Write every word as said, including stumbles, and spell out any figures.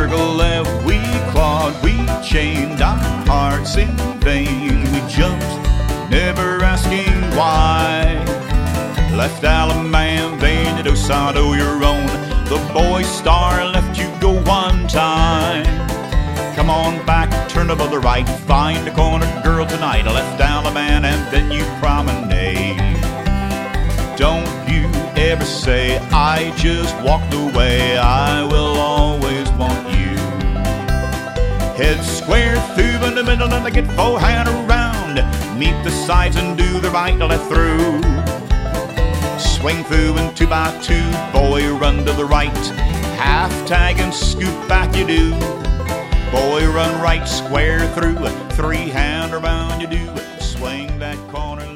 Kergalev, we clawed, we chained our hearts in vain. We jumped, never asking why. Left Alabama, vain to Osado your own. The boy star left you go one time. Come on back, turn above the right, find a corner girl tonight. I left Alabama and then you promenade. Don't you ever say I just walked away. I will always want you. Head square through in the middle and I get forehand around. Meet the sides and do the right left through. Swing through and two by two, boy run to the right. Half tag and scoop back you do. Boy run right square through, three hand around you do. Swing that corner